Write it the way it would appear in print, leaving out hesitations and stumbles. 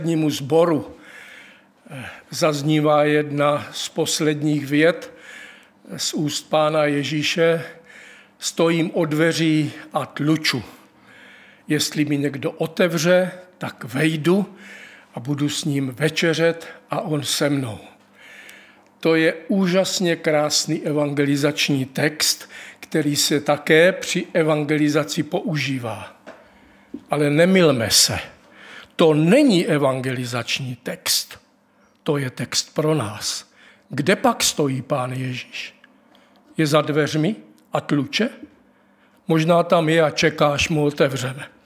Poslednímu sboru zaznívá jedna z posledních vět z úst Pána Ježíše: stojím u dveří a tluču. Jestli mi někdo otevře, tak vejdu a budu s ním večeřet a on se mnou. To je úžasně krásný evangelizační text, který se také při evangelizaci používá. Ale nemylme se, to není evangelizační text, to je text pro nás. Kde pak stojí Pán Ježíš? Je za dveřmi a tluče? Možná tam je a čeká, až mu otevřeme.